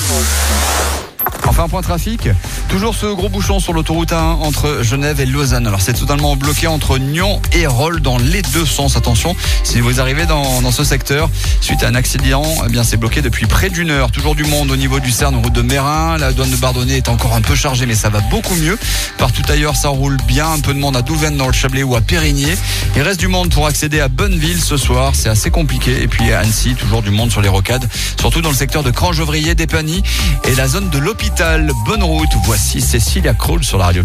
Enfin, un point trafic. Toujours ce gros bouchon sur l'autoroute A1 entre Genève et Lausanne. Alors, c'est totalement bloqué entre Nyon et Rolle dans les deux sens. Attention, si vous arrivez dans ce secteur, suite à un accident, eh bien, c'est bloqué depuis près d'une heure. Toujours du monde au niveau du Cerne, route de Mérin. La douane de Bardonnay est encore un peu chargée, mais ça va beaucoup mieux. Partout ailleurs, ça roule bien. Un peu de monde à Douvaine dans le Chablais ou à Périgné. Il reste du monde pour accéder à Bonneville ce soir. C'est assez compliqué. Et puis à Annecy, toujours du monde sur les rocades. Surtout dans le secteur de Crange-Ouvrier, d'Épagny et la zone de l'hôpital. Bonne route. Voici Cécilia Kroll sur la radio.